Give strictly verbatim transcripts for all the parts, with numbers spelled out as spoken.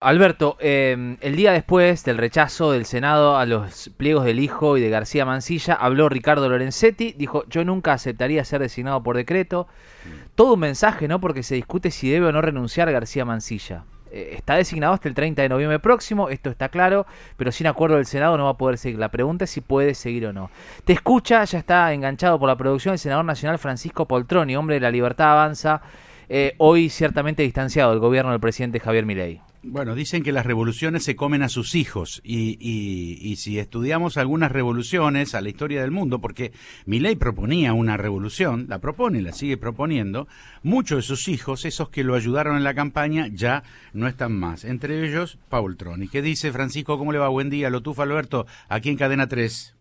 Alberto, eh, el día después del rechazo del Senado a los pliegos del hijo y de García Mansilla, habló Ricardo Lorenzetti, dijo, yo nunca aceptaría ser designado por decreto. Todo un mensaje, ¿no? Porque se discute si debe o no renunciar García Mansilla. Eh, está designado hasta el treinta de noviembre próximo, esto está claro, pero sin acuerdo del Senado no va a poder seguir. La pregunta es si puede seguir o no. Te escucha, ya está enganchado por la producción el senador nacional Francisco Poltroni, hombre de La Libertad Avanza, eh, hoy ciertamente distanciado del gobierno del presidente Javier Milei. Bueno, dicen que las revoluciones se comen a sus hijos y, y, y si estudiamos algunas revoluciones a la historia del mundo, porque Milei proponía una revolución, la propone, la sigue proponiendo, muchos de sus hijos, esos que lo ayudaron en la campaña, ya no están más. Entre ellos, Paul Troni. ¿Qué dice Francisco? ¿Cómo le va? Buen día, lo tufa Alberto, aquí en Cadena tres.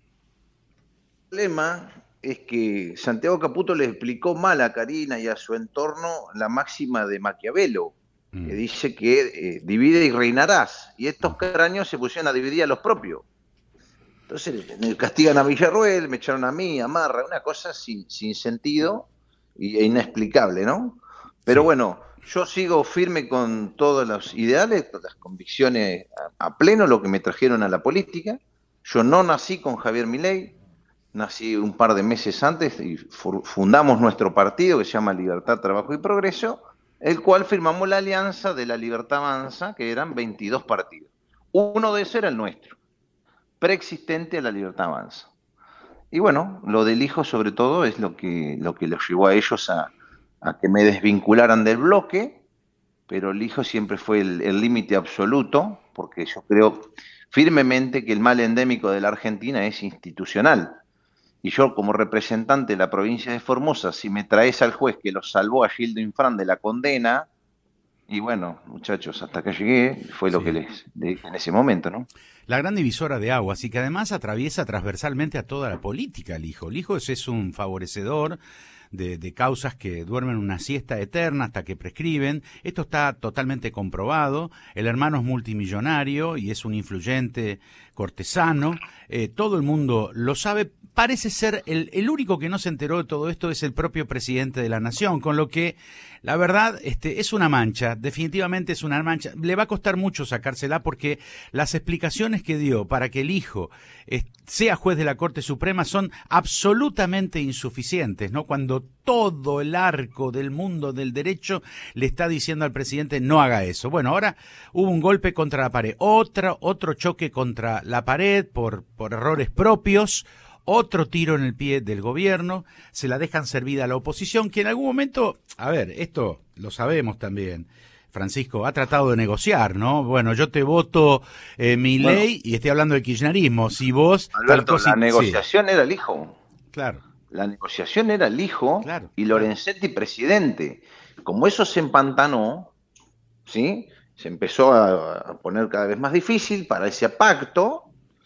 El problema es que Santiago Caputo le explicó mal a Karina y a su entorno la máxima de Maquiavelo, que dice que eh, divide y reinarás, y estos cráneos se pusieron a dividir a los propios. Entonces me castigan a Villarruel, me echaron a mí, a Marra, una cosa sin, sin sentido e inexplicable, ¿no? Pero sí. Bueno, yo sigo firme con todos los ideales, con las convicciones a, a pleno, lo que me trajeron a la política. Yo no nací con Javier Milei, nací un par de meses antes y fundamos nuestro partido que se llama Libertad, Trabajo y Progreso, el cual firmamos la alianza de La Libertad Avanza, que eran veintidós partidos. Uno de esos era el nuestro, preexistente a La Libertad Avanza. Y bueno, lo del hijo sobre todo es lo que, lo que los llevó a ellos a, a que me desvincularan del bloque, pero el hijo siempre fue el límite absoluto, porque yo creo firmemente que el mal endémico de la Argentina es institucional. Y yo, como representante de la provincia de Formosa, si me traes al juez que lo salvó a Gildo Infran de la condena, y bueno, muchachos, hasta acá llegué, fue lo sí. que les, les dije en ese momento, ¿no? La gran divisora de aguas y que además atraviesa transversalmente a toda la política el hijo. El hijo es, es un favorecedor de, de causas que duermen una siesta eterna hasta que prescriben. Esto está totalmente comprobado. El hermano es multimillonario y es un influyente cortesano. Eh, todo el mundo lo sabe. Parece ser el, el único que no se enteró de todo esto es el propio presidente de la nación, con lo que la verdad este, es una mancha, definitivamente es una mancha. Le va a costar mucho sacársela porque las explicaciones que dio para que el hijo eh, sea juez de la Corte Suprema son absolutamente insuficientes, ¿no? Cuando todo el arco del mundo del derecho le está diciendo al presidente no haga eso. Bueno, ahora hubo un golpe contra la pared, otro, otro choque contra la pared por, por errores propios. Otro tiro en el pie del gobierno, se la dejan servida a la oposición, que en algún momento, a ver, esto lo sabemos también, Francisco, ha tratado de negociar, ¿no? Bueno, yo te voto eh, mi bueno, ley y estoy hablando de kirchnerismo, si vos... Alberto, la si, negociación sí. era el hijo. Claro. La negociación era el hijo claro, y Lorenzetti claro. presidente. Como eso se empantanó, ¿sí? Se empezó a poner cada vez más difícil para ese pacto.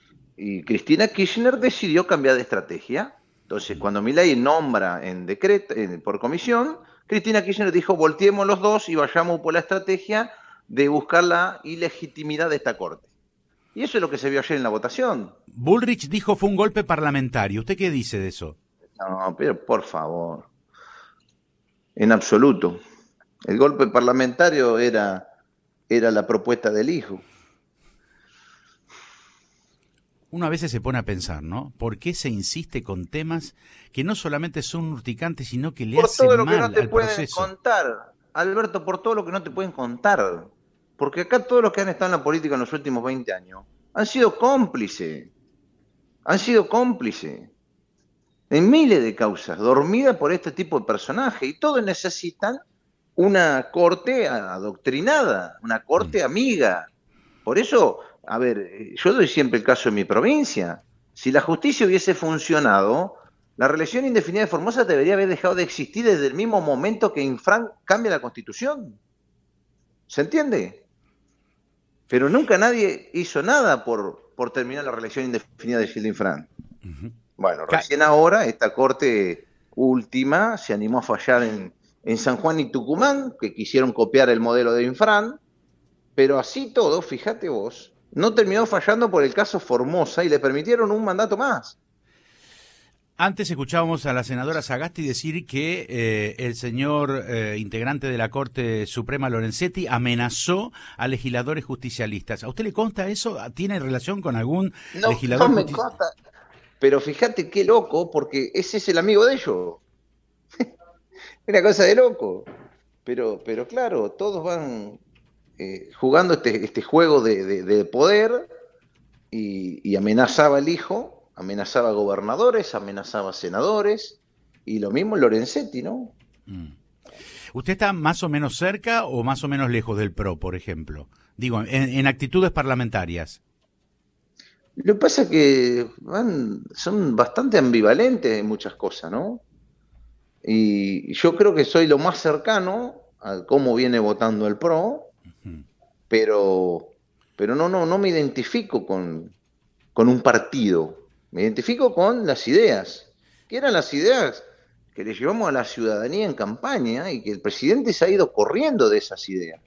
Y Cristina Kirchner decidió cambiar de estrategia. Entonces, cuando Milei nombra en decreto, en, por comisión, Cristina Kirchner dijo, volteemos los dos y vayamos por la estrategia de buscar la ilegitimidad de esta corte. Y eso es lo que se vio ayer en la votación. Bullrich dijo fue un golpe parlamentario. ¿Usted qué dice de eso? No, pero por favor. En absoluto. El golpe parlamentario era, era la propuesta del hijo. Uno a veces se pone a pensar, ¿no? ¿Por qué se insiste con temas que no solamente son urticantes, sino que le por hacen todo lo mal que no te al pueden proceso? Contar, Alberto, por todo lo que no te pueden contar. Porque acá todos los que han estado en la política en los últimos veinte años han sido cómplices. Han sido cómplices. En miles de causas, dormidas por este tipo de personajes. Y todos necesitan una corte adoctrinada, una corte amiga. Por eso... A ver, yo doy siempre el caso de mi provincia. Si la justicia hubiese funcionado, la reelección indefinida de Formosa debería haber dejado de existir desde el mismo momento que Infran cambia la Constitución. ¿Se entiende? Pero nunca nadie hizo nada por, por terminar la reelección indefinida de Gildo Infran. Uh-huh. Bueno, recién ahora esta corte última se animó a fallar en, en San Juan y Tucumán, que quisieron copiar el modelo de Infran, pero así todo, fíjate vos, no terminó fallando por el caso Formosa y le permitieron un mandato más. Antes escuchábamos a la senadora Sagasti decir que eh, el señor eh, integrante de la Corte Suprema, Lorenzetti, amenazó a legisladores justicialistas. ¿A usted le consta eso? ¿Tiene relación con algún no, legislador no me justici- consta, pero fíjate qué loco, porque ese es el amigo de ellos. Una cosa de loco. Pero, pero claro, todos van eh, jugando este, este juego de, de, de poder y, y amenazaba al hijo. Amenazaba a gobernadores, amenazaba a senadores, y lo mismo Lorenzetti, ¿no? Mm. ¿Usted está más o menos cerca o más o menos lejos del P R O, por ejemplo? Digo, en, en actitudes parlamentarias. Lo que pasa es que van, son bastante ambivalentes en muchas cosas, ¿no? Y yo creo que soy lo más cercano a cómo viene votando el P R O, Mm. pero, pero no, no, no me identifico con, con un partido. Me identifico con las ideas, que eran las ideas que le llevamos a la ciudadanía en campaña y que el presidente se ha ido corriendo de esas ideas.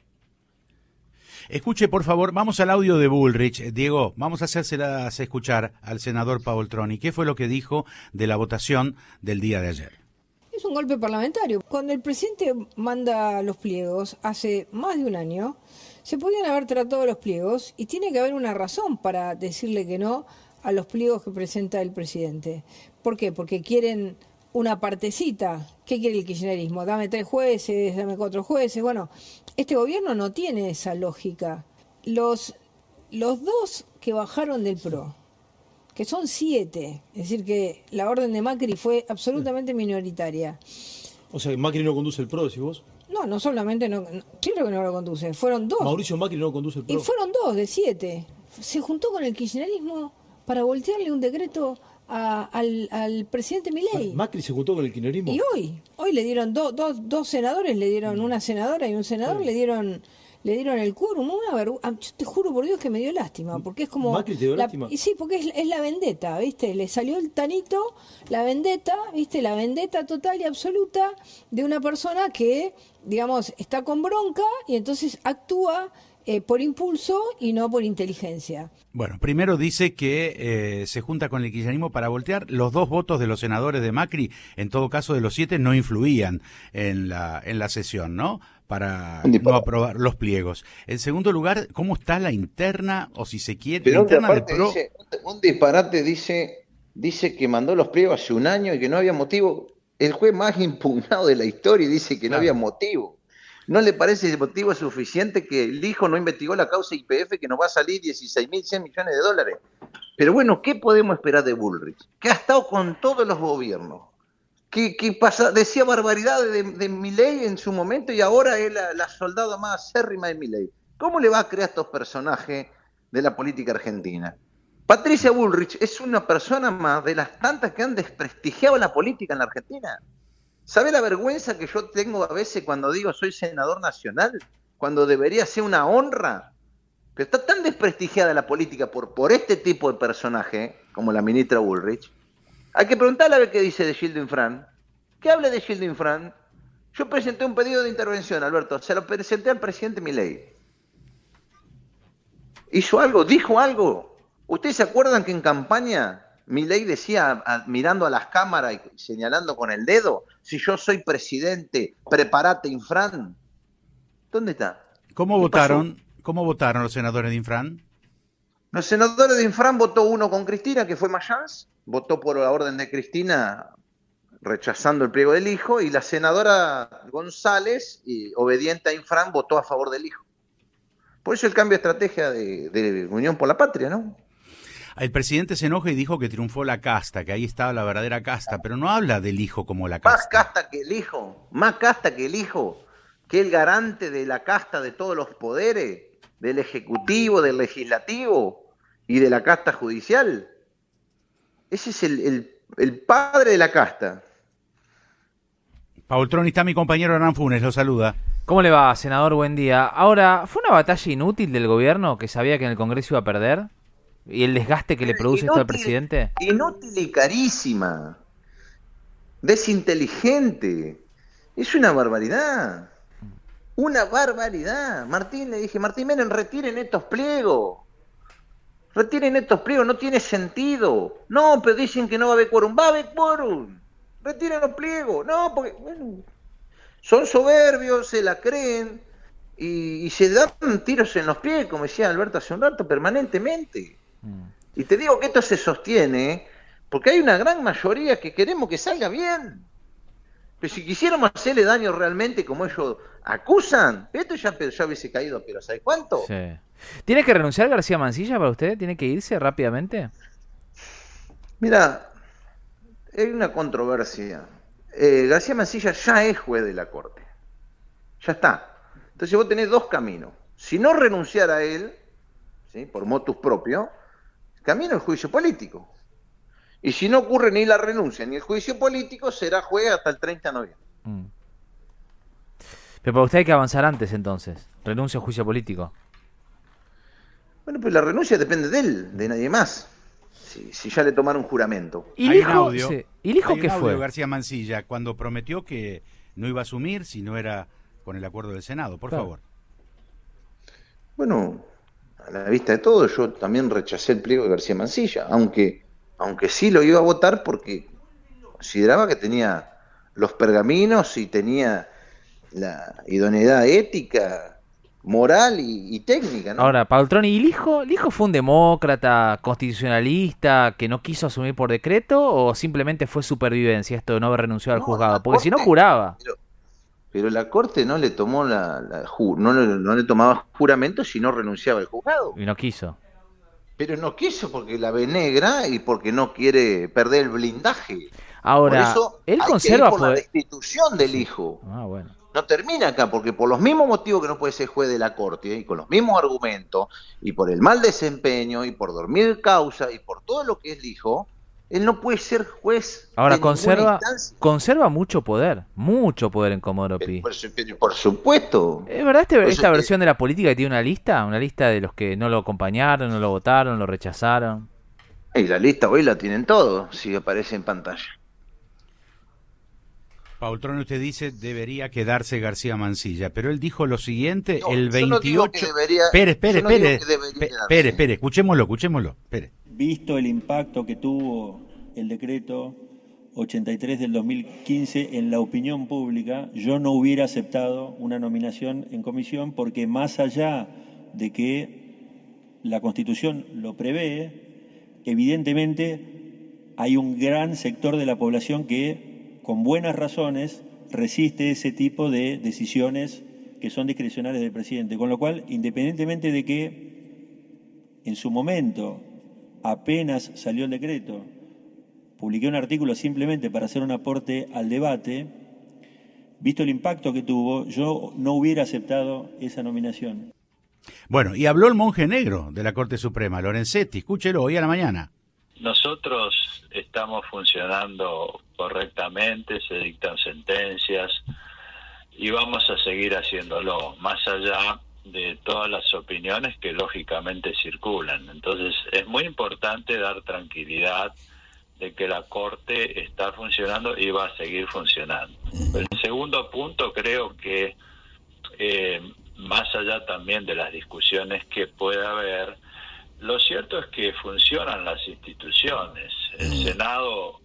Escuche, por favor, vamos al audio de Bullrich. Diego, vamos a hacérselas escuchar al senador Paoltroni. ¿Qué fue lo que dijo de la votación del día de ayer? Es un golpe parlamentario. Cuando el presidente manda los pliegos hace más de un año, se podían haber tratado los pliegos y tiene que haber una razón para decirle que no a los pliegos que presenta el presidente. ¿Por qué? Porque quieren una partecita. ¿Qué quiere el kirchnerismo? Dame tres jueces, dame cuatro jueces. Bueno, este gobierno no tiene esa lógica. Los, los dos que bajaron del P R O, que son siete, es decir que la orden de Macri fue absolutamente minoritaria. O sea, Macri no conduce el P R O, decís vos. No, no solamente, no, no, claro que no lo conduce, fueron dos. Mauricio Macri no conduce el P R O. Y fueron dos de siete. Se juntó con el kirchnerismo para voltearle un decreto a, al, al presidente Milei. Macri se juntó con el kirchnerismo. Y hoy, hoy le dieron do, do, dos senadores, le dieron una senadora y un senador, Sí. le dieron le dieron el quórum. Una vergu- ah, yo te juro por Dios que me dio lástima, porque es como... ¿Macri te dio la- lástima? Y sí, porque es, es la vendetta, ¿viste? Le salió el tanito, la vendetta, ¿viste? La vendetta total y absoluta de una persona que, digamos, está con bronca y entonces actúa eh, por impulso y no por inteligencia. Bueno, primero dice que eh, se junta con el kirchnerismo para voltear. Los dos votos de los senadores de Macri, en todo caso de los siete, no influían en la, en la sesión, ¿no? Para no aprobar los pliegos. En segundo lugar, ¿cómo está la interna, o si se quiere, Pero la interna del aparte P R O? dice, un disparate dice, dice que mandó los pliegos hace un año y que no había motivo. El juez más impugnado de la historia dice que no Claro. había motivo. ¿No le parece el motivo suficiente que el hijo no investigó la causa I P F que nos va a salir dieciséis mil cien millones de dólares? Pero bueno, ¿qué podemos esperar de Bullrich? Que ha estado con todos los gobiernos. Que, que pasa, decía barbaridades de, de Milei en su momento y ahora es la, la soldada más acérrima de Milei. ¿Cómo le va a crear a estos personajes de la política argentina? Patricia Bullrich es una persona más de las tantas que han desprestigiado la política en la Argentina. ¿Sabe la vergüenza que yo tengo a veces cuando digo soy senador nacional? Cuando debería ser una honra. Pero está tan desprestigiada la política por, por este tipo de personaje, como la ministra Bullrich. Hay que preguntarle a ver qué dice de Gildo Infran. ¿Qué habla de Gildo Infran? Yo presenté un pedido de intervención, Alberto. Se lo presenté al presidente Milei. ¿Hizo algo? ¿Dijo algo? ¿Ustedes se acuerdan que en campaña Milei decía, a, mirando a las cámaras y señalando con el dedo, si yo soy presidente, prepárate, Infran? ¿Dónde está? ¿Cómo ¿Qué votaron? ¿Cómo votaron los senadores de Infran? Los senadores de Infran votó uno con Cristina, que fue Mayans, votó por la orden de Cristina rechazando el pliego del hijo, y la senadora González, y, obediente a Infran, votó a favor del hijo. Por eso el cambio de estrategia de, de Unión por la Patria, ¿no? El presidente se enoja y dijo que triunfó la casta, que ahí estaba la verdadera casta, pero no habla del hijo como la casta. Más casta que el hijo, más casta que el hijo, que el garante de la casta de todos los poderes, del Ejecutivo, del Legislativo y de la casta judicial. Ese es el, el, el padre de la casta. Paoltroni, está mi compañero Hernán Funes, lo saluda. ¿Cómo le va, senador? Buen día. Ahora, ¿fue una batalla inútil del gobierno que sabía que en el Congreso iba a perder? ¿Y el desgaste que le produce esto al presidente? Inútil y carísima. Desinteligente. Es una barbaridad. Una barbaridad. Martín, le dije, Martín Menem, retiren estos pliegos. Retiren estos pliegos, no tiene sentido. No, pero dicen que no va a haber quórum. Va a haber quórum. Retiren los pliegos. No, porque bueno, son soberbios, se la creen y, y se dan tiros en los pies, como decía Alberto hace un rato, permanentemente. Mm. Y te digo que esto se sostiene porque hay una gran mayoría que queremos que salga bien. Pero si quisiéramos hacerle daño realmente como ellos acusan, esto ya, ya hubiese caído, pero ¿sabes cuánto? Sí. ¿Tiene que renunciar García Mansilla para usted? ¿Tiene que irse rápidamente? Mira, hay una controversia. Eh, García Mansilla ya es juez de la Corte. Ya está. Entonces vos tenés dos caminos. Si no renunciar a él, ¿sí?, por motus propio, camino el juicio político. Y si no ocurre ni la renuncia ni el juicio político, será juez hasta el treinta de noviembre. Mm. Pero para usted hay que avanzar antes entonces. Renuncia al juicio político. Bueno, pues la renuncia depende de él, de nadie más. Si, si ya le tomaron juramento. ¿Y el hijo, audio, sí. ¿Y el hijo qué fue? García Mansilla, cuando prometió que no iba a asumir si no era con el acuerdo del Senado. Por claro. favor. Bueno, a la vista de todo, yo también rechacé el pliego de García Mansilla, aunque, aunque sí lo iba a votar porque consideraba que tenía los pergaminos y tenía la idoneidad ética, moral y, y técnica, ¿no? Ahora, Paltroni, ¿y el hijo? ¿El hijo fue un demócrata, constitucionalista, que no quiso asumir por decreto o simplemente fue supervivencia esto de no haber renunciado no, al juzgado? Porque corte, si no juraba. Pero, pero la Corte no le tomó la, la no, le, no le tomaba juramento si no renunciaba al juzgado. Y no quiso. Pero no quiso porque la ve negra y porque no quiere perder el blindaje. Ahora, por eso él hay conserva que ir por poder... la destitución del sí. hijo. Ah, bueno. No termina acá, porque por los mismos motivos que no puede ser juez de la Corte, ¿eh? Y con los mismos argumentos, y por el mal desempeño, y por dormir causa, y por todo lo que es el hijo, él no puede ser juez. Ahora, de conserva conserva mucho poder, mucho poder en Comodoro Pi. Por, por supuesto. ¿Es verdad este, esta que... versión de la política que tiene una lista? Una lista de los que no lo acompañaron, no lo votaron, lo rechazaron. Y la lista hoy la tienen todos, si aparece en pantalla. Paultrón, usted dice debería quedarse García Mansilla, pero él dijo lo siguiente, no, el veintiocho... Yo no digo que debería... Espere, espere, no espere, espere, espere, escuchémoslo, escuchémoslo, espere. Visto el impacto que tuvo el decreto ochenta y tres del dos mil quince en la opinión pública, yo no hubiera aceptado una nominación en comisión porque más allá de que la Constitución lo prevé, evidentemente hay un gran sector de la población que con buenas razones resiste ese tipo de decisiones que son discrecionales del presidente. Con lo cual, independientemente de que en su momento, apenas salió el decreto, publiqué un artículo simplemente para hacer un aporte al debate, visto el impacto que tuvo, yo no hubiera aceptado esa nominación. Bueno, y habló el monje negro de la Corte Suprema, Lorenzetti, escúchelo hoy a la mañana. Nosotros estamos funcionando correctamente, se dictan sentencias y vamos a seguir haciéndolo, más allá de todas las opiniones que lógicamente circulan. Entonces es muy importante dar tranquilidad de que la Corte está funcionando y va a seguir funcionando. El segundo punto, creo que eh, más allá también de las discusiones que pueda haber, lo cierto es que funcionan las instituciones. El Senado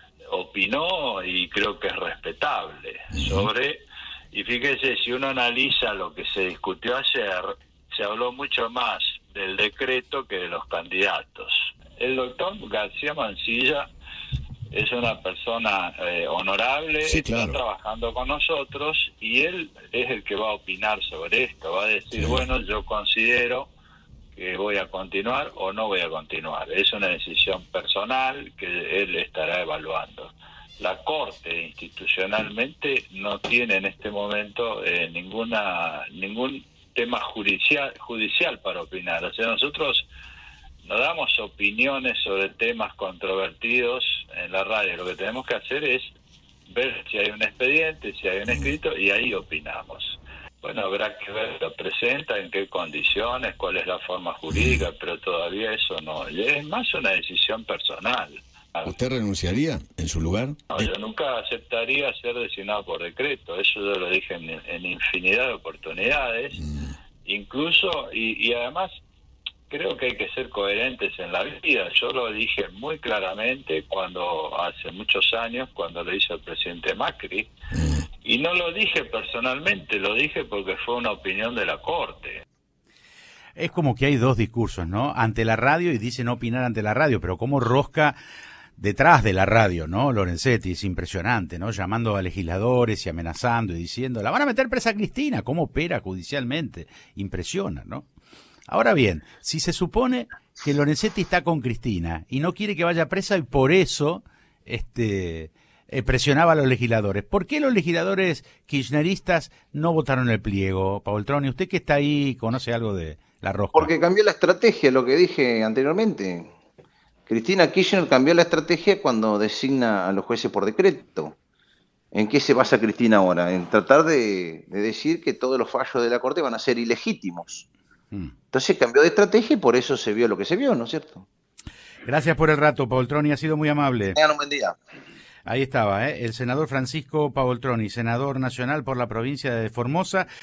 opinó y creo que es respetable sobre, y fíjese, si uno analiza lo que se discutió ayer, se habló mucho más del decreto que de los candidatos. El doctor García Mansilla es una persona eh, honorable, sí, claro. Está trabajando con nosotros y él es el que va a opinar sobre esto, va a decir, sí. Bueno, yo considero que voy a continuar o no voy a continuar. Es una decisión personal que él estará evaluando. La Corte institucionalmente no tiene en este momento eh, ninguna ningún tema judicial judicial para opinar. O sea, nosotros no damos opiniones sobre temas controvertidos en la radio. Lo que tenemos que hacer es ver si hay un expediente, si hay un escrito, y ahí opinamos. Bueno, habrá que ver, lo presenta, en qué condiciones, cuál es la forma jurídica, pero todavía eso no. Es más una decisión personal. ¿Usted renunciaría en su lugar? No, yo nunca aceptaría ser designado por decreto. Eso yo lo dije en, en infinidad de oportunidades. Mm. Incluso, y, y además, creo que hay que ser coherentes en la vida. Yo lo dije muy claramente cuando hace muchos años, cuando lo hizo el presidente Macri, y no lo dije personalmente, lo dije porque fue una opinión de la Corte. Es como que hay dos discursos, ¿no? Ante la radio y dice no opinar ante la radio, pero como rosca detrás de la radio, ¿no? Lorenzetti, es impresionante, ¿no? Llamando a legisladores y amenazando y diciendo, la van a meter presa a Cristina, ¿cómo opera judicialmente? Impresiona, ¿no? Ahora bien, si se supone que Lorenzetti está con Cristina y no quiere que vaya presa y por eso este eh, presionaba a los legisladores, ¿por qué los legisladores kirchneristas no votaron el pliego? Paoltroni, usted que está ahí, conoce algo de la rosca. Porque cambió la estrategia, lo que dije anteriormente. Cristina Kirchner cambió la estrategia cuando designa a los jueces por decreto. ¿En qué se basa Cristina ahora? En tratar de, de decir que todos los fallos de la Corte van a ser ilegítimos. Mm. Entonces cambió de estrategia y por eso se vio lo que se vio, ¿no es cierto? Gracias por el rato, Paoltroni, ha sido muy amable. Tengan un buen día. Ahí estaba, ¿eh? El senador Francisco Paoltroni, senador nacional por la provincia de Formosa.